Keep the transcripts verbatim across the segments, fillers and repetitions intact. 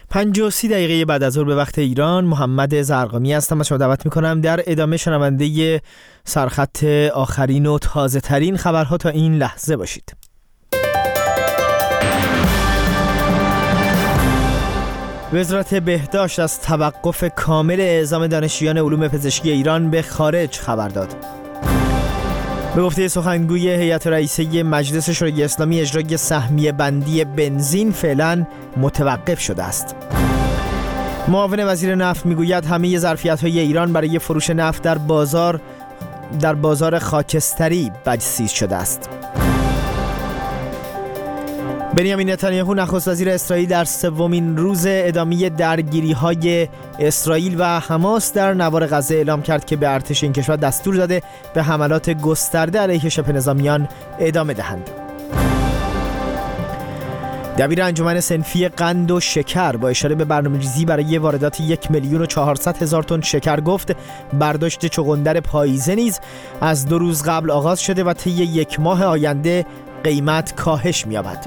پنج و سی دقیقه بعد از ظهر به وقت ایران، محمد زرقامی هستم و شما دعوت میکنم در ادامه شنونده سرخط آخرین و تازه ترین خبرها تا این لحظه باشید. وزارت بهداشت از توقف کامل اعزام دانشجویان علوم پزشکی ایران به خارج خبر داد. به گفته سخنگوی هیئت رئیسه مجلس شورای اسلامی، اجرای سهمیه بندی بنزین فعلا متوقف شده است. معاون وزیر نفت میگوید همه ظرفیت‌های ایران برای فروش نفت در بازار در بازار خاکستری بجسیز شده است. بنیامین نتانیاهو نخست وزیر اسرائیل در سومین روز ادامه درگیری‌های اسرائیل و حماس در نوار غزه اعلام کرد که به ارتش این کشور دستور داده به حملات گسترده علیه شبه نظامیان ادامه دهند. دبیر انجمن صنفی قند و شکر با اشاره به برنامه‌ریزی برای واردات یک میلیون و چهارصد هزار تن شکر گفت برداشت چغندر پاییزه نیز از دو روز قبل آغاز شده و طی یک ماه آینده قیمت کاهش می‌یابد.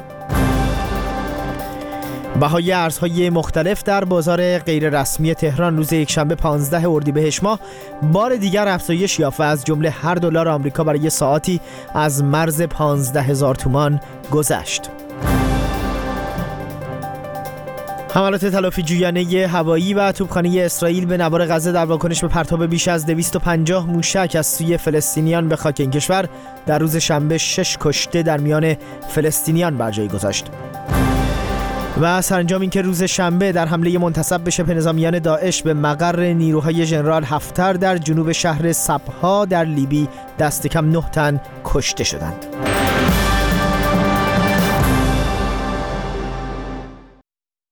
بهای ارزهای مختلف در بازار غیررسمی تهران روز یکشنبه پانزده اردیبهشت ماه بار دیگر افزایش یافت و از جمله هر دلار آمریکا برای ساعتی از مرز پانزده هزار تومان گذشت. حملات تلافی جویانه هوایی و توپخانه اسرائیل به نوار غزه در واکنش به پرتاب بیش از دویست و پنجاه موشک از سوی فلسطینیان به خاک این کشور در روز شنبه شش کشته در میان فلسطینیان بر جای گذاشت. و سرانجام این که روز شنبه در حمله منتسب به شبه نظامیان داعش به مقر نیروهای ژنرال حفتر در جنوب شهر صبها در لیبی دست کم نه تن کشته شدند.